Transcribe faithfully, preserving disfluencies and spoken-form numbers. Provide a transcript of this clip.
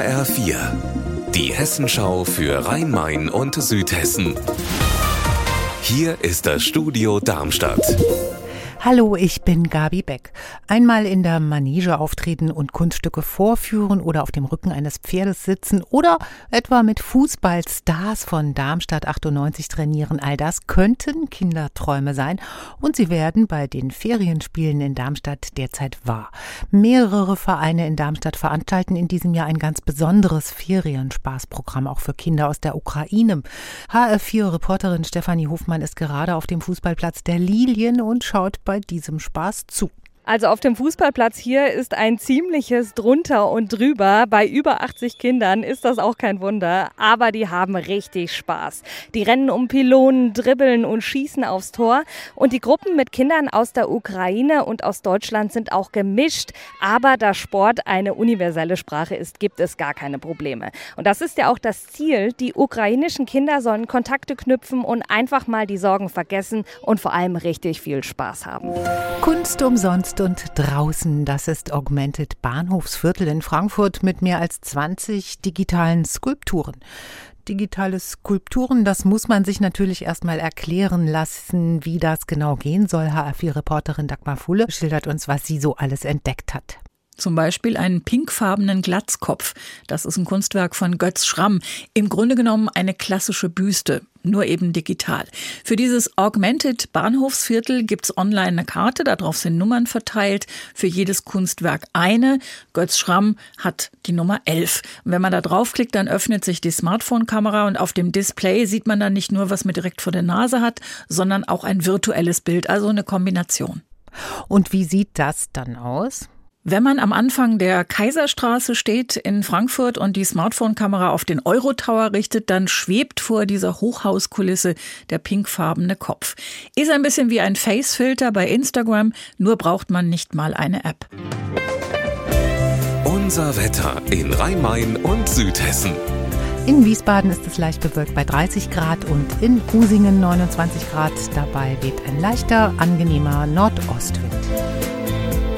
R vier, die Hessenschau für Rhein-Main und Südhessen. Hier ist das Studio Darmstadt. Hallo, ich bin Gabi Beck. Einmal in der Manege auftreten und Kunststücke vorführen oder auf dem Rücken eines Pferdes sitzen oder etwa mit Fußballstars von Darmstadt achtundneunzig trainieren. All das könnten Kinderträume sein und sie werden bei den Ferienspielen in Darmstadt derzeit wahr. Mehrere Vereine in Darmstadt veranstalten in diesem Jahr ein ganz besonderes Ferienspaßprogramm auch für Kinder aus der Ukraine. H R vier-Reporterin Stefanie Hofmann ist gerade auf dem Fußballplatz der Lilien und schaut bei diesem Spaß zu. Also auf dem Fußballplatz hier ist ein ziemliches Drunter und Drüber. Bei über achtzig Kindern ist das auch kein Wunder, aber die haben richtig Spaß. Die rennen um Pylonen, dribbeln und schießen aufs Tor. Und die Gruppen mit Kindern aus der Ukraine und aus Deutschland sind auch gemischt. Aber da Sport eine universelle Sprache ist, gibt es gar keine Probleme. Und das ist ja auch das Ziel. Die ukrainischen Kinder sollen Kontakte knüpfen und einfach mal die Sorgen vergessen und vor allem richtig viel Spaß haben. Kunst umsonst und draußen, das ist Augmented Bahnhofsviertel in Frankfurt mit mehr als zwanzig digitalen Skulpturen. Digitale Skulpturen, das muss man sich natürlich erstmal erklären lassen, wie das genau gehen soll. H R vier-Reporterin Dagmar Fuhle schildert uns, was sie so alles entdeckt hat. Zum Beispiel einen pinkfarbenen Glatzkopf. Das ist ein Kunstwerk von Götz Schramm. Im Grunde genommen eine klassische Büste, nur eben digital. Für dieses Augmented Bahnhofsviertel gibt's online eine Karte, darauf sind Nummern verteilt. Für jedes Kunstwerk eine. Götz Schramm hat die Nummer elf. Und wenn man da draufklickt, dann öffnet sich die Smartphone-Kamera und auf dem Display sieht man dann nicht nur, was man direkt vor der Nase hat, sondern auch ein virtuelles Bild, also eine Kombination. Und wie sieht das dann aus? Wenn man am Anfang der Kaiserstraße steht in Frankfurt und die Smartphone-Kamera auf den Eurotower richtet, dann schwebt vor dieser Hochhauskulisse der pinkfarbene Kopf. Ist ein bisschen wie ein Face-Filter bei Instagram, nur braucht man nicht mal eine App. Unser Wetter in Rhein-Main und Südhessen. In Wiesbaden ist es leicht bewölkt bei dreißig Grad und in Usingen neunundzwanzig Grad. Dabei weht ein leichter, angenehmer Nordostwind.